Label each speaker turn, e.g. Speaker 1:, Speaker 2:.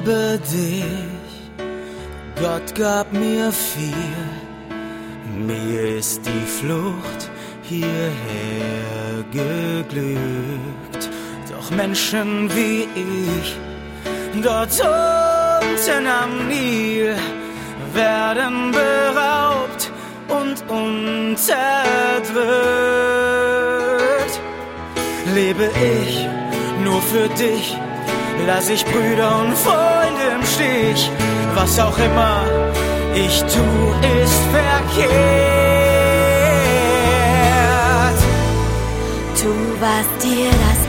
Speaker 1: habe dich, Gott gab mir viel, mir ist die Flucht hierher geglückt. Doch Menschen wie ich, dort unten am Nil, werden beraubt und unterdrückt. Lebe ich nur für dich, lass ich Brüder und Freunde im Stich. Was auch immer ich tu, ist verkehrt.
Speaker 2: Tu, was dir das